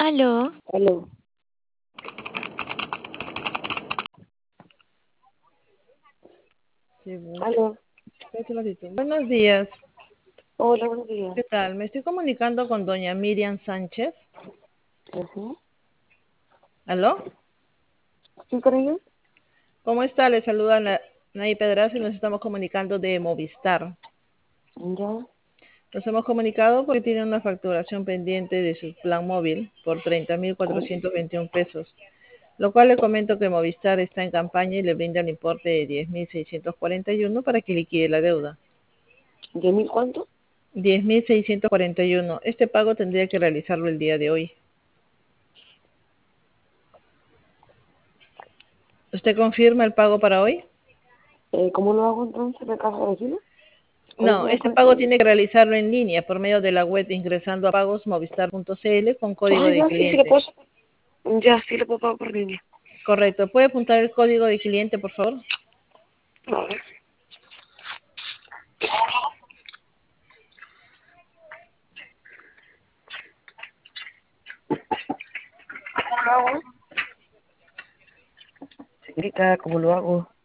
Aló, Aló, Sí, aló. espérate un ratito. Buenos días. Hola, buenos días. ¿Qué tal? Me estoy comunicando con doña Miriam Sánchez. Ujú. ¿Aló? ¿Sí, con ella? ¿Cómo está? Le saluda Nay Pedraza y nos estamos comunicando de Movistar. Ya, Nos hemos comunicado porque tiene una facturación pendiente de su plan móvil por 30.421 pesos, lo cual le comento que Movistar está en campaña y le brinda el importe de 10.641 para que liquide la deuda. ¿10.000 cuánto? 10.641. Este pago tendría que realizarlo el día de hoy. ¿Usted confirma el pago para hoy? ¿Cómo lo hago entonces? ¿Me caso de Chile? ¿Cuál No, sería el este código? pago tiene que realizarlo en línea por medio de la web ingresando a pagosmovistar.cl con código Ah, de ya, sí, sí, le cliente. puedo. Ya, sí, le puedo pagar por línea. Correcto. ¿Puede apuntar el código de cliente, por favor? A ver. ¿Cómo lo hago? Señorita, ¿cómo lo hago?